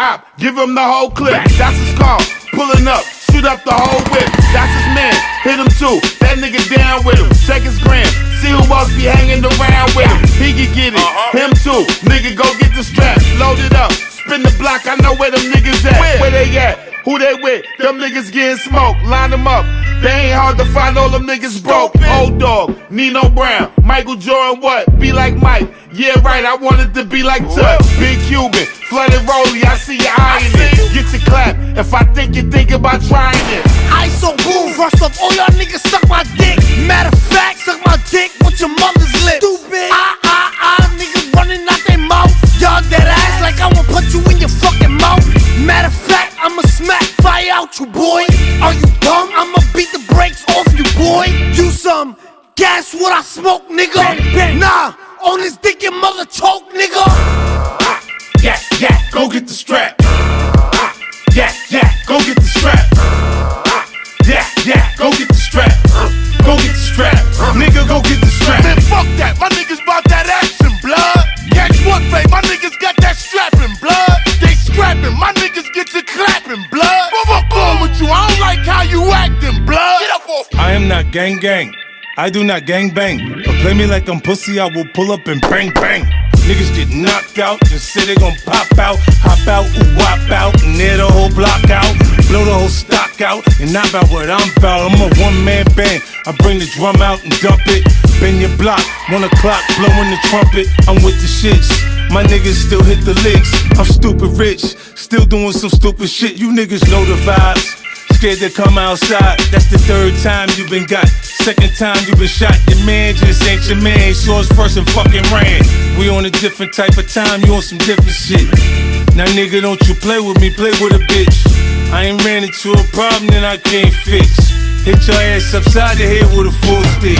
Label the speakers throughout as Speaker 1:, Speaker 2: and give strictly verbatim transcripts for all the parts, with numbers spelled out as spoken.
Speaker 1: op, give him the whole clip. That's his car, pulling up, shoot up the whole whip. That's his man, hit him too, that nigga down with him. Check his gram, see who else be hanging around with him. He can get it, him too, nigga go get the strap. Load it up, spin the block, I know where them niggas at. Where they at? Who they with? Them niggas getting smoked, line them up. They ain't hard to find, all them niggas broke. Old Dog, Nino Brown, Michael Jordan, what? Be like Mike, yeah right, I wanted to be like Tuck. Big Cuban, flooded Rollie, I see you eyeing it. Get your clap, if I think you think about trying it.
Speaker 2: I so boom, first off, all y'all niggas suck my dick. Matter of fact, suck my dick with your mother's lips. Stupid, ah, ah, ah, niggas running out their mouth. Y'all dead ass like I will put you in your fucking mouth. Matter of fact, I'ma smack fire out you, boy. Are you dumb? I'ma beat the brakes off you, boy. You some gas what I smoke, nigga. Bang, bang. Nah, on this dick your mother choke, nigga.
Speaker 1: Ah, yeah, yeah, go get the strap. Ah, yeah, yeah, go get the strap. Ah, yeah, yeah, go get the strap. Go get the strap. Nigga, go get the strap.
Speaker 3: Man, fuck that, my niggas bout that action, blood. Catch one fade, my niggas got that strapping, blood. They scrapping, my niggas get to clapping, blood. Fuck on with you, I don't like how you acting, blood. Get up off.
Speaker 4: I am not gang gang, I do not gang bang. But play me like I'm pussy, I will pull up and bang bang. Niggas get knocked out, just say they gon' pop out, hop out, ooh, wop out, and near the whole block out, blow the whole stock out, and not about what I'm about. I'm a one-man band, I bring the drum out and dump it, bend your block, one o'clock, blowing the trumpet, I'm with the shits, my niggas still hit the licks, I'm stupid rich, still doing some stupid shit, you niggas know the vibes. Scared to come outside, that's the third time you been got. Second time you been shot, your man just ain't your man. He saw us first and fucking ran. We on a different type of time, you on some different shit. Now nigga, don't you play with me, play with a bitch. I ain't ran into a problem that I can't fix. Hit your ass upside the head with a full stick.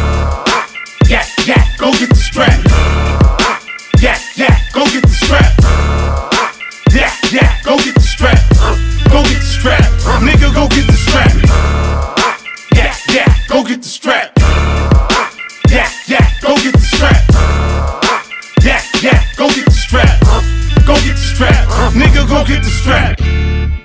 Speaker 1: Yeah, yeah, go get the strap. Yeah, yeah, go get the strap. Yeah, yeah, go get the strap. Go get the strap. Nigga, go get the strap. Yeah, yeah, go get the strap. Yeah, yeah, go get the strap. Yeah, yeah, go get the strap. Go get the strap. Nigga, go get the strap.